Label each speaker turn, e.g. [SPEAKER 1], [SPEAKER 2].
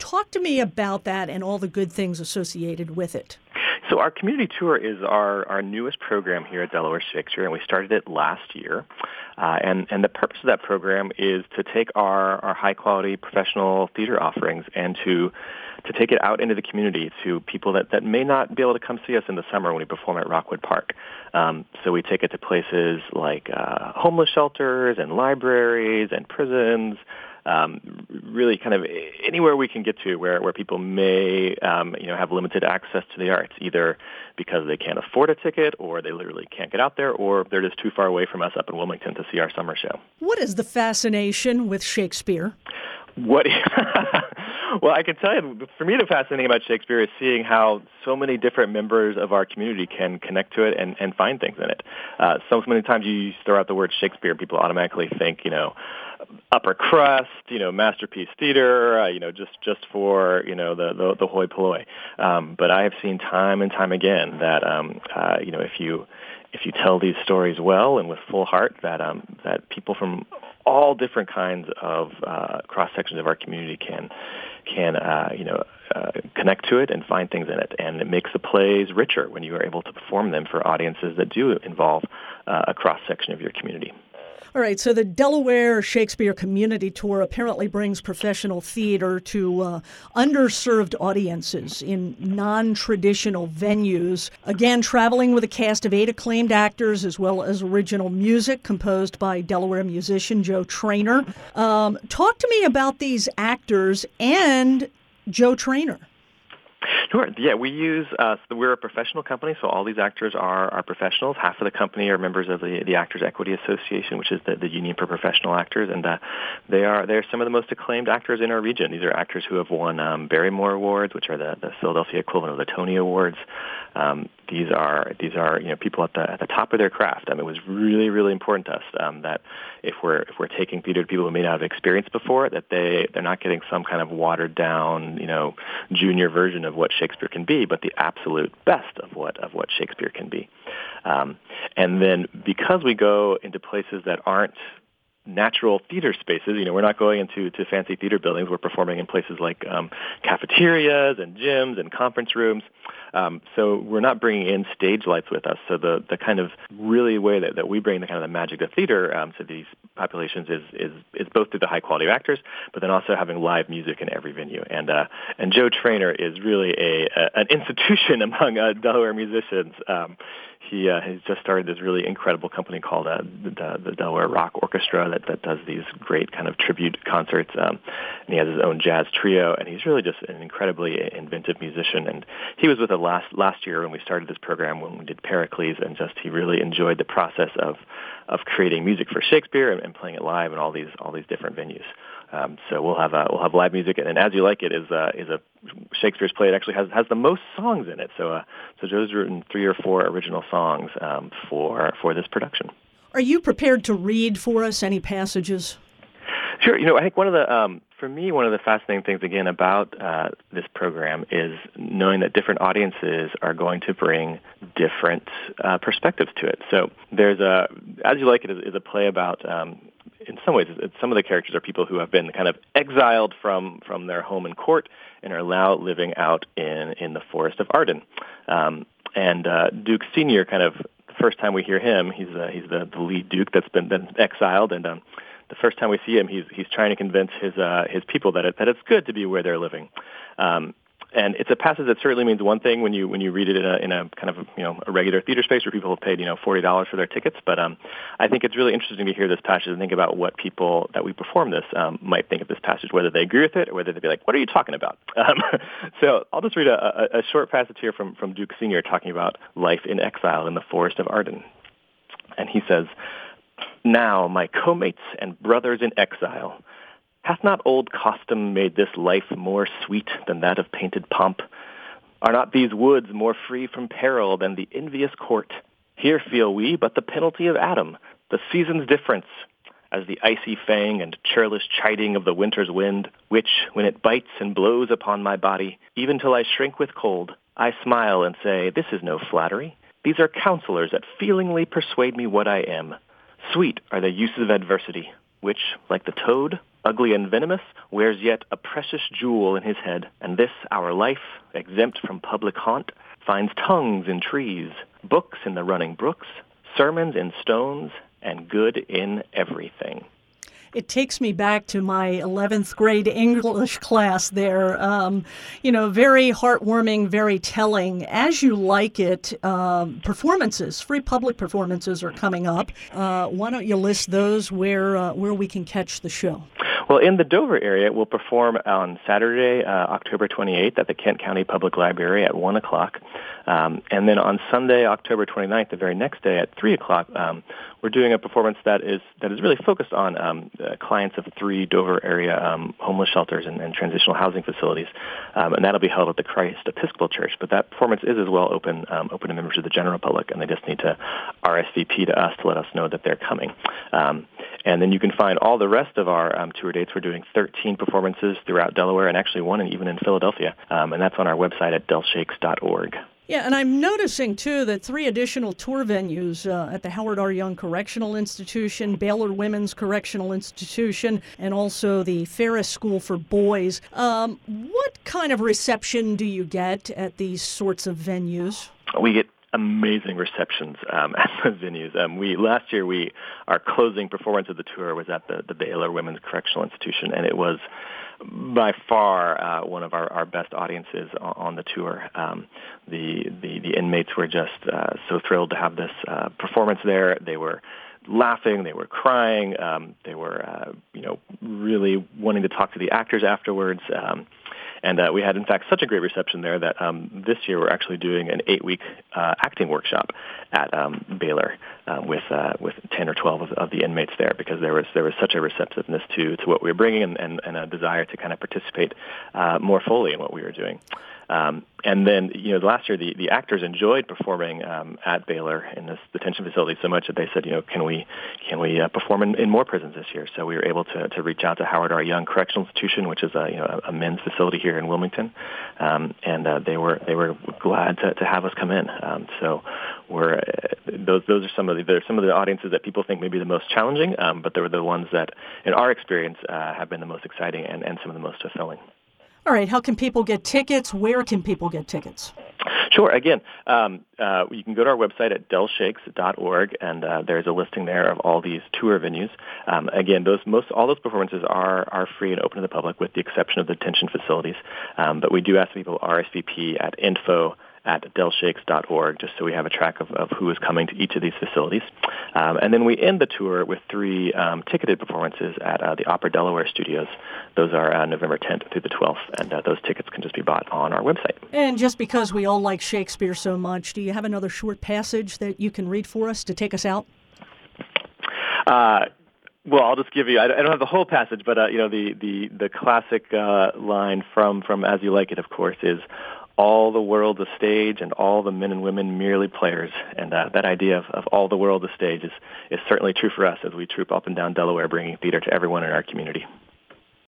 [SPEAKER 1] Talk to me about that and all the good things associated with it.
[SPEAKER 2] So our community tour is our newest program here at Delaware Shakespeare, and we started it last year. And the purpose of that program is to take our high-quality professional theater offerings and to take it out into the community to people that may not be able to come see us in the summer when we perform at Rockwood Park. So we take it to places like homeless shelters and libraries and prisons, really kind of anywhere we can get to where people may have limited access to the arts, either because they can't afford a ticket or they literally can't get out there or they're just too far away from us up in Wilmington to see our summer show.
[SPEAKER 1] What is the fascination with Shakespeare?
[SPEAKER 2] Well, I can tell you, for me, the fascinating about Shakespeare is seeing how so many different members of our community can connect to it and find things in it. So many times you throw out the word Shakespeare, people automatically think, upper crust, masterpiece theater, just for, the hoi polloi. But I have seen time and time again that, if you tell these stories well and with full heart, that people from all different kinds of cross sections of our community can connect to it and find things in it, and it makes the plays richer when you are able to perform them for audiences that do involve a cross section of your community.
[SPEAKER 1] All right, so the Delaware Shakespeare Community Tour apparently brings professional theater to underserved audiences in non-traditional venues. Again, traveling with a cast of 8 acclaimed actors as well as original music composed by Delaware musician Joe Trainer. Talk to me about these actors and Joe Trainer.
[SPEAKER 2] Sure. Yeah, we're a professional company, so all these actors are professionals. Half of the company are members of the Actors Equity Association, which is the union for professional actors, and they're some of the most acclaimed actors in our region. These are actors who have won Barrymore Awards, which are the Philadelphia equivalent of the Tony Awards. These are people at the top of their craft. It was really, really important to us that if we're taking theater to people who may not have experienced before, that they're not getting some kind of watered down, junior version of what Shakespeare can be, but the absolute best of what Shakespeare can be. And then because we go into places that aren't natural theater spaces, we're not going into fancy theater buildings. We're performing in places like cafeterias and gyms and conference rooms. So we're not bringing in stage lights with us. So the kind of really way that we bring the kind of the magic of theater to these populations is both through the high quality of actors, but then also having live music in every venue. And Joe Trainer is really an institution among Delaware musicians. He has just started this really incredible company called the Delaware Rock Orchestra that does these great kind of tribute concerts. And he has his own jazz trio, and he's really just an incredibly inventive musician. And he was with us last year when we started this program when we did Pericles, and he really enjoyed the process of creating music for Shakespeare and playing it live in all these different venues. So we'll have live music, and As You Like It is a Shakespeare's play. It actually has the most songs in it. So Joe's written 3 or 4 original songs for this production.
[SPEAKER 1] Are you prepared to read for us any passages?
[SPEAKER 2] Sure. I think one of the fascinating things again about this program is knowing that different audiences are going to bring different perspectives to it. So there's As You Like It is a play about. In some ways, some of the characters are people who have been kind of exiled from their home and court and are now living out in the forest of Arden. And Duke Senior, kind of the first time we hear him, he's the lead Duke that's been exiled, and the first time we see him, he's trying to convince his people that it's good to be where they're living. And it's a passage that certainly means one thing when you read it in a kind of a regular theater space where people have paid $40 for their tickets. But I think it's really interesting to hear this passage and think about what people that we perform this might think of this passage, whether they agree with it or whether they'd be like, "What are you talking about?" So I'll just read a short passage here from Duke Senior talking about life in exile in the forest of Arden, and he says, "Now, my co-mates and brothers in exile, hath not old custom made this life more sweet than that of painted pomp? Are not these woods more free from peril than the envious court? Here feel we but the penalty of Adam, the season's difference, as the icy fang and churlish chiding of the winter's wind, which, when it bites and blows upon my body, even till I shrink with cold, I smile and say, this is no flattery. These are counselors that feelingly persuade me what I am. Sweet are the uses of adversity, which, like the toad, ugly and venomous, wears yet a precious jewel in his head, and this our life, exempt from public haunt, finds tongues in trees, books in the running brooks, sermons in stones, and good in everything.
[SPEAKER 1] It takes me back to my 11th grade English class there. Very heartwarming, very telling. As You Like It, performances, free public performances are coming up. Why don't you list those where we can catch the show?
[SPEAKER 2] Well, in the Dover area, we'll perform on Saturday, October 28th at the Kent County Public Library at 1 o'clock. And then on Sunday, October 29th, the very next day at 3 o'clock, we're doing a performance that is really focused on clients of 3 Dover area homeless shelters and transitional housing facilities. And that'll be held at the Christ Episcopal Church. But that performance is as well open to members of the general public, and they just need to RSVP to us to let us know that they're coming. And then you can find all the rest of our tour dates. We're doing 13 performances throughout Delaware, and actually one even in Philadelphia. And that's on our website at delshakes.org.
[SPEAKER 1] Yeah, and I'm noticing, too, that 3 additional tour venues at the Howard R. Young Correctional Institution, Baylor Women's Correctional Institution, and also the Ferris School for Boys. What kind of reception do you get at these sorts of venues?
[SPEAKER 2] We get amazing receptions at the venues. Last year, our closing performance of the tour was at the Baylor Women's Correctional Institution, and it was by far one of our best audiences on the tour. The inmates were just so thrilled to have this performance there. They were laughing, they were crying, they were really wanting to talk to the actors afterwards. And we had, in fact, such a great reception there that this year we're actually doing an 8-week acting workshop at Baylor with 10 or 12 of the inmates there, because there was such a receptiveness to what we were bringing and a desire to kind of participate more fully in what we were doing. And then, last year the actors enjoyed performing at Baylor in this detention facility so much that they said, can we perform in more prisons this year? So we were able to reach out to Howard R. Young Correctional Institution, which is a men's facility here in Wilmington, and they were glad to have us come in. So those are some of the audiences that people think may be the most challenging, but they were the ones that, in our experience, have been the most exciting and some of the most fulfilling.
[SPEAKER 1] All right. How can people get tickets? Where can people get tickets?
[SPEAKER 2] Sure. Again, you can go to our website at delshakes.org, and there's a listing there of all these tour venues. Again, all those performances are free and open to the public, with the exception of the detention facilities. But we do ask people RSVP at info@delshakes.org, just so we have a track of who is coming to each of these facilities. And then we end the tour with 3 ticketed performances at the Opera Delaware Studios. Those are November 10th through the 12th, and those tickets can just be bought on our website.
[SPEAKER 1] And just because we all like Shakespeare so much, do you have another short passage that you can read for us to take us out?
[SPEAKER 2] Well, I'll just give you. I don't have the whole passage, but the classic line from As You Like It, of course, is, "All the world's a stage, and all the men and women merely players." And that idea of all the world a stage is certainly true for us as we troop up and down Delaware, bringing theater to everyone in our community.